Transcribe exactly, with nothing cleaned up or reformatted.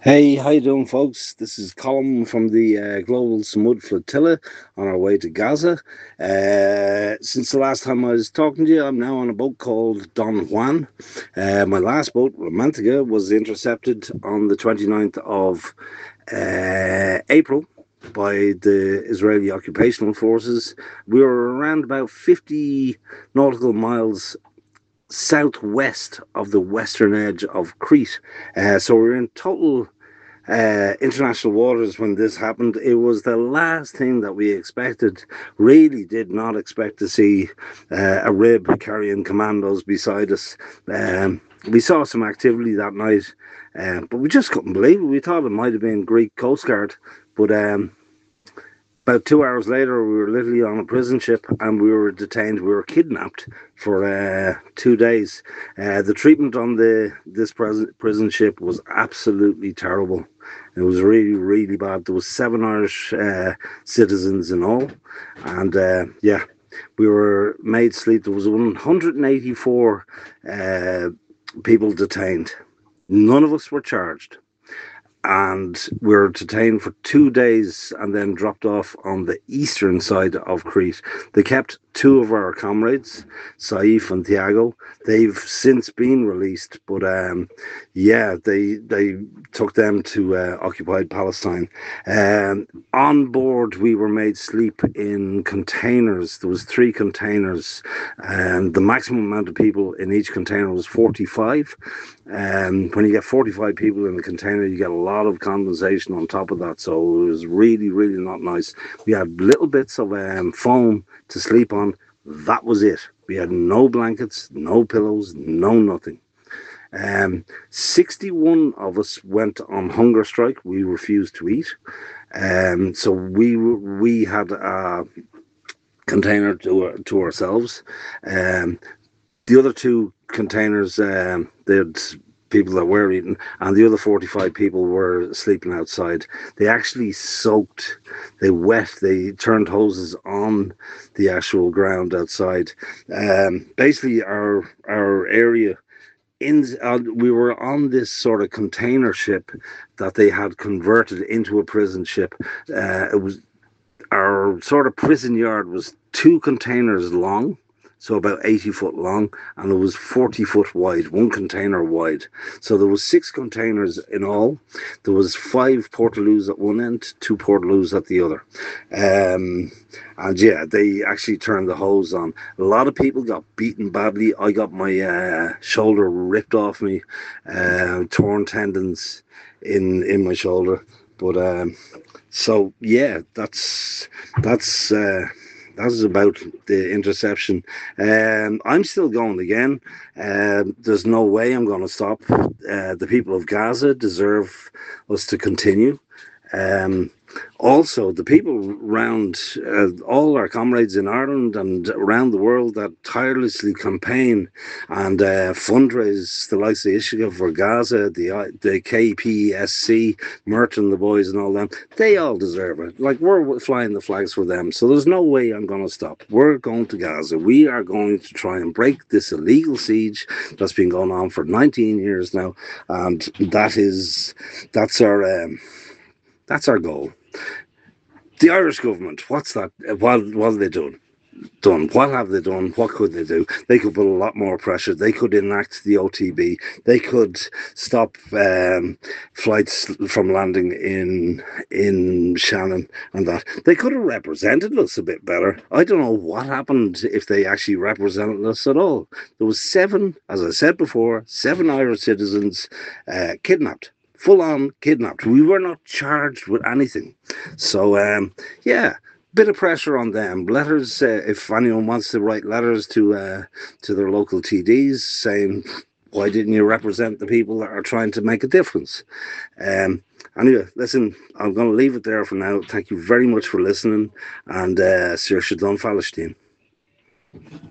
Hey, how you doing, folks? This is Colin from the uh, Global Samud Flotilla on our way to Gaza. Uh, since the last time I was talking to you, I'm now on a boat called Don Juan. Uh, my last boat, Romantica, was intercepted on the twenty-ninth of uh, April by the Israeli occupational forces. We were around about fifty nautical miles southwest of the western edge of Crete. Uh, so we're in total uh, international waters when this happened. It was the last thing that we expected. Really did not expect to see uh, a rib carrying commandos beside us. Um, we saw some activity that night, uh, but we just couldn't believe it. We thought it might have been Greek Coast Guard, but um, about two hours later, we were literally on a prison ship and we were detained. We were kidnapped for uh, two days. Uh, the treatment on the this prison prison ship was absolutely terrible. It was really, really bad. There was seven Irish uh, citizens in all, and uh, yeah, we were made sleep. There was one hundred eighty-four uh, people detained. None of us were charged, and we were detained for two days and then dropped off on the eastern side of Crete. They kept two of our comrades, Saif and Thiago. They've since been released, but um, yeah, they they took them to uh, occupied Palestine. Um, on board, we were made sleep in containers. There was three containers, and the maximum amount of people in each container was forty-five. Um, when you get forty-five people in a container, you get a lot of condensation on top of that. So it was really, really not nice. We had little bits of um, foam to sleep on. That was it. We had no blankets, no pillows, no nothing. Um, sixty-one of us went on hunger strike. We refused to eat. Um, so we we had a container to to ourselves. Um, the other two containers, um, they had people that were eating, and the other forty-five people were sleeping outside. They actually soaked, they wet, they turned hoses on the actual ground outside. Um, basically, our our area. In, uh, we were on this sort of container ship that they had converted into a prison ship. Uh, it was our sort of prison yard was two containers long, so about eighty foot long, and it was forty foot wide, one container wide. So there was six containers in all. There was five portaloos at one end, two portaloos at the other. Um, and yeah, they actually turned the hose on. A lot of people got beaten badly. I got my uh, shoulder ripped off me, uh, torn tendons in in my shoulder. But um, so yeah, that's that's uh, that's about the interception. Um, I'm still going again. Um, there's no way I'm going to stop. Uh, the people of Gaza deserve us to continue. Um, Also, the people around, uh, all our comrades in Ireland and around the world that tirelessly campaign and uh, fundraise the likes of Ishika for Gaza, the the K P S C, Merton, the boys, and all them, they all deserve it. Like, we're flying the flags for them. So there's no way I'm going to stop. We're going to Gaza. We are going to try and break this illegal siege that's been going on for nineteen years now. And that is, that's our, um, that's our goal. The Irish government, what's that? What, what have they done? Done? What have they done? What could they do? They could put a lot more pressure. They could enact the O T B. They could stop um, flights from landing in in Shannon and that. They could have represented us a bit better. I don't know what happened if they actually represented us at all. There was seven, as I said before, seven Irish citizens uh, kidnapped, full on kidnapped. We were not charged with anything. So, um, yeah, bit of pressure on them. Letters, uh, if anyone wants to write letters to uh, to their local T Ds saying, why didn't you represent the people that are trying to make a difference? Um, anyway, listen, I'm going to leave it there for now. Thank you very much for listening, and uh, Saoirse Don Palestine.